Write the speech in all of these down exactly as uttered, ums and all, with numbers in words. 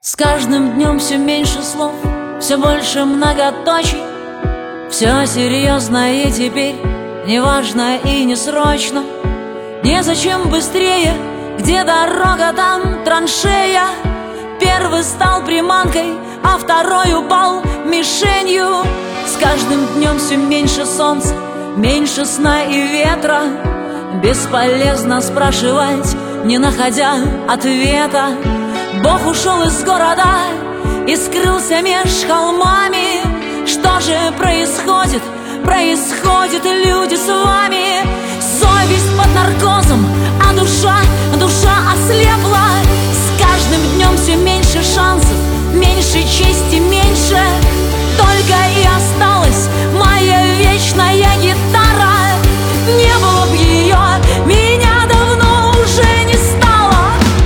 С каждым днем все меньше слов, все больше многоточий. Все серьезно и теперь не важно и не срочно. Незачем быстрее, где дорога, там траншея. Первый стал приманкой, а второй упал мишенью. С каждым днем все меньше солнца, меньше сна и ветра. Бесполезно спрашивать, не находя ответа. Бог ушел из города и скрылся меж холмами. Что же происходит, происходит, люди, с вами? Совесть под наркозом, а душа, душа ослепла. С каждым днем все меньше шансов, меньше чести, меньше. Только и осталась моя вечная гитара. Не было б ее, меня давно уже не стало.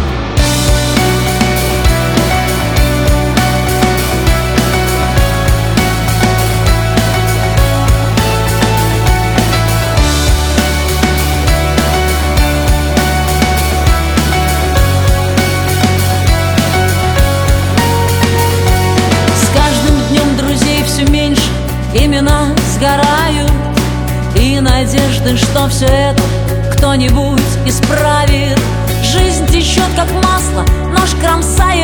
С каждым днем друзей все меньше, имена сгорают, и надежды, что все это кто-нибудь исправит. Жизнь течет как масло, нож кромсает